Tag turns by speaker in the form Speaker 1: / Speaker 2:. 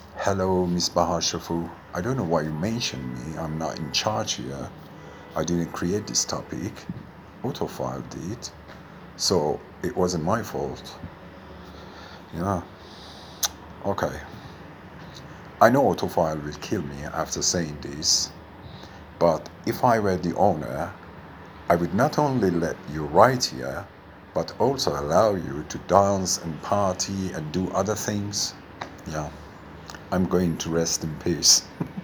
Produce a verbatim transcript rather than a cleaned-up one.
Speaker 1: Hello, Miss Bahar Shafu. I don't know why you mentioned me. I'm not in charge here. I didn't create this topic. Autofile did. So it wasn't my fault. Yeah. Okay. I know Autofile will kill me after saying this, but if I were the owner, I would not only let you write here, but also allow you to dance and party and do other things. Yeah. I'm going to rest in peace.